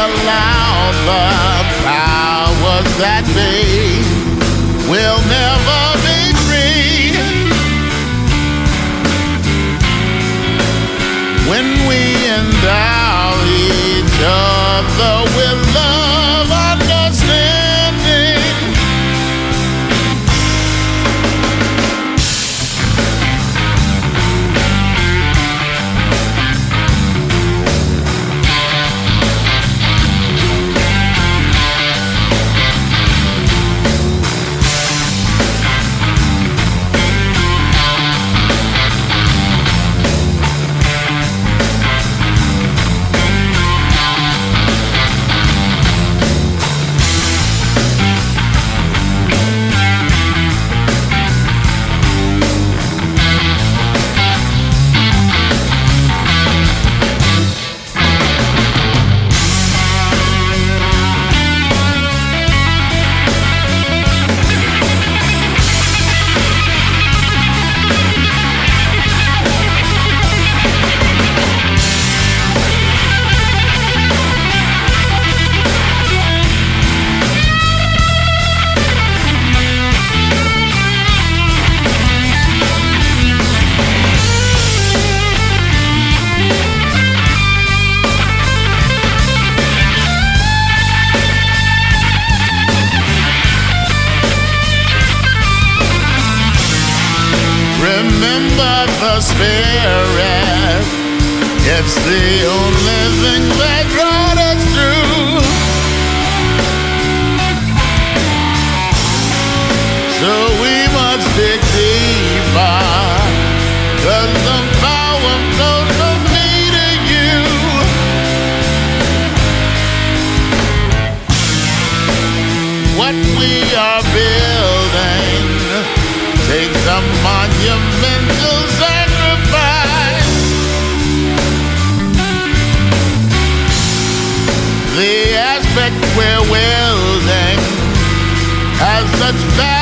allow the powers that be will never be free. When we endow each other with love, understanding, remember the spirit. It's the only thing that brought us through. So we must dig deeper, 'cause the power flows from me to you. What we are building takes a monumental sacrifice. The aspect we're wielding has such value.